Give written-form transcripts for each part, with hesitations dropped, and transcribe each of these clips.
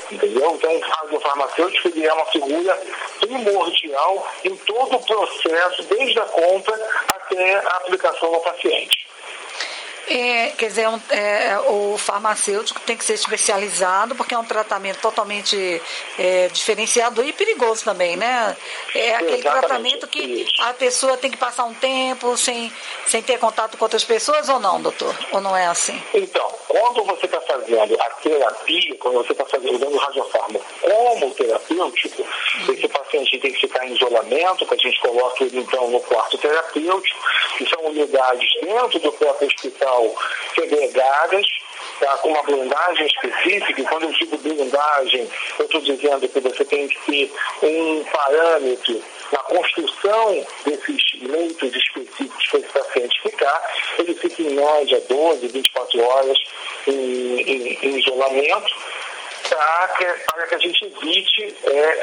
entendeu? Então, o radiofarmacêutico ele é uma figura primordial em todo o processo, desde a compra até a aplicação no paciente. Quer dizer, o farmacêutico tem que ser especializado, porque é um tratamento totalmente diferenciado e perigoso também, né? É aquele tratamento que a pessoa tem que passar um tempo sem ter contato com outras pessoas, ou não, doutor? Ou não é assim? Então, quando você está fazendo a terapia, quando você está usando o radiofármaco como terapêutico, esse paciente tem que ficar em isolamento, que a gente coloca ele então no quarto terapêutico, que são unidades dentro do próprio hospital segregadas, tá, com uma blindagem específica. E quando eu digo blindagem, eu estou dizendo que você tem que ter um parâmetro na construção desses leitos específicos para esse paciente ficar. Ele fica em média 12, 24 horas em isolamento, para que a gente evite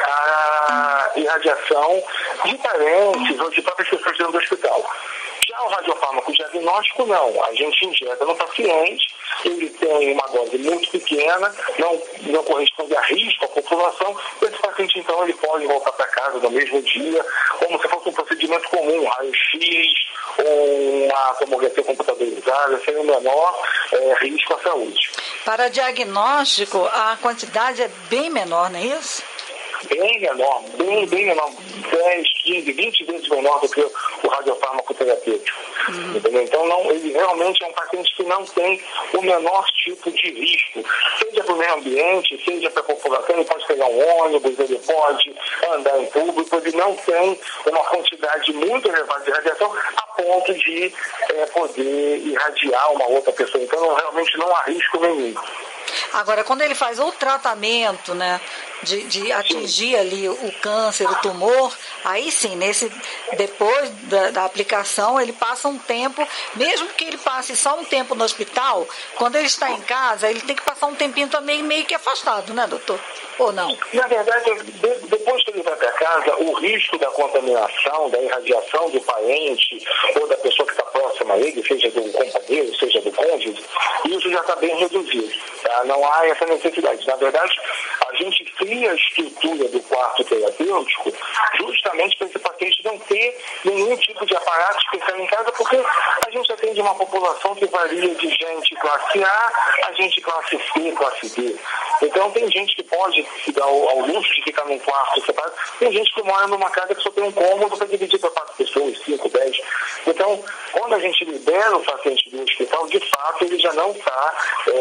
a irradiação de parentes ou de próprias pessoas dentro do hospital. Já o radiofármaco diagnóstico, não. A gente injeta no paciente, ele tem uma dose muito pequena, não corresponde a risco à população. Esse paciente, então, ele pode voltar para casa no mesmo dia, como se fosse um procedimento comum, raio-x ou uma tomografia computadorizada, sem o menor risco à saúde. Para diagnóstico, a quantidade é bem menor, não é isso? Bem menor, bem menor, 10, 15, 20 vezes menor do que o radiofármaco terapêutico. Entendeu? Então, ele realmente é um paciente que não tem o menor tipo de risco, seja para o meio ambiente, seja para a população. Ele pode pegar um ônibus, ele pode andar em público, ele não tem uma quantidade muito elevada de radiação a ponto de poder irradiar uma outra pessoa. Então, realmente não há risco nenhum. Agora, quando ele faz o tratamento, né, de atingir ali o câncer, o tumor, aí sim, depois da aplicação, ele passa um tempo, mesmo que ele passe só um tempo no hospital, quando ele está em casa, ele tem que passar um tempinho também meio que afastado, né, doutor? Ou não? Na verdade, depois que ele vai para casa, o risco da contaminação, da irradiação do parente ou da pessoa que está próxima a ele, seja do companheiro, seja do cônjuge, isso já está bem reduzido. Tá? Não há essa necessidade. Na verdade, a gente cria a estrutura do quarto terapêutico justamente para esse paciente não ter nenhum tipo de aparato especial em casa, porque a gente atende uma população que varia de gente classe A gente classe C, classe D. Então, tem gente que pode se dar ao luxo de ficar num quarto separado. Tem gente que mora numa casa que só tem um cômodo para dividir para 4 pessoas, 5, 10. Então, quando a gente libera o paciente do hospital, de fato, ele já não está...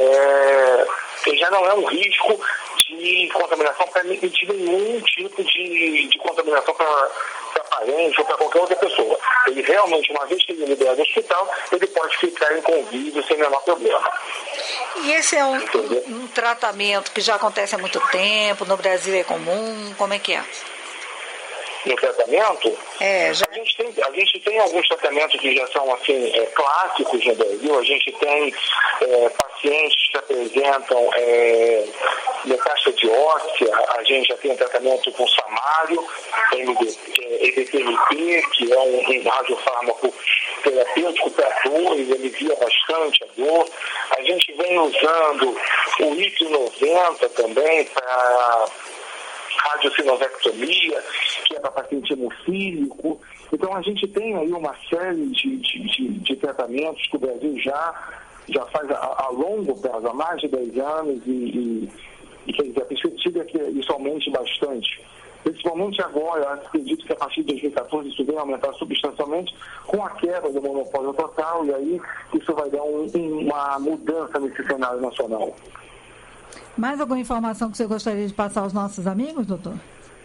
ele já não é um risco de contaminação para nenhum tipo de contaminação para parente ou para qualquer outra pessoa. Ele realmente, uma vez que ele libera do hospital, ele pode ficar em convívio sem menor problema. E esse é um tratamento que já acontece há muito tempo, no Brasil é comum, como é que é? No tratamento, já... a gente tem alguns tratamentos que já são assim, clássicos no Brasil. A gente tem pacientes que apresentam metástase óssea. A gente já tem um tratamento com Samário, EDTMP, que é um radiofármaco terapêutico para dor, ele alivia bastante a dor. A gente vem usando o IP90 também para radiossinovectomia, que é para paciente hemofílico. Então, a gente tem aí uma série de tratamentos que o Brasil já faz a longo prazo, há mais de 10 anos, e quer dizer, a perspectiva é que isso aumente bastante. Principalmente agora, eu acredito que a partir de 2014 isso vem aumentar substancialmente com a quebra do monopólio total, e aí isso vai dar uma mudança nesse cenário nacional. Mais alguma informação que você gostaria de passar aos nossos amigos, doutor?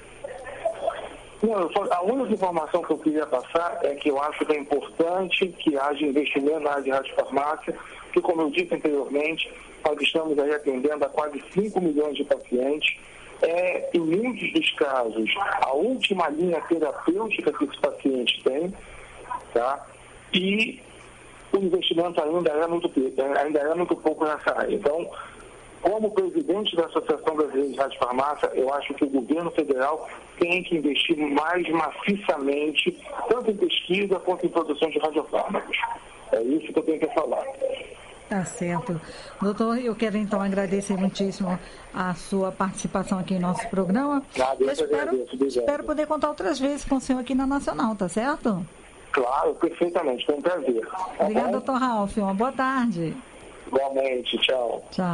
Não, a única informação que eu queria passar é que eu acho que é importante que haja investimento na área de radiofarmácia, que, como eu disse anteriormente, nós estamos aí atendendo a quase 5 milhões de pacientes. Em muitos dos casos, a última linha terapêutica que esse paciente tem, tá? E o investimento ainda é muito pouco nessa área. Então, como presidente da Associação Brasileira de Radiofarmácia, eu acho que o governo federal tem que investir mais maciçamente, tanto em pesquisa quanto em produção de radiofármacos. É isso que eu tenho que falar. Tá certo. Doutor, eu quero então agradecer muitíssimo a sua participação aqui em nosso programa. Eu espero poder contar outras vezes com o senhor aqui na Nacional, tá certo? Claro, perfeitamente, foi um prazer. Obrigada, doutor Ralf. Uma boa tarde. Igualmente, tchau. Tchau.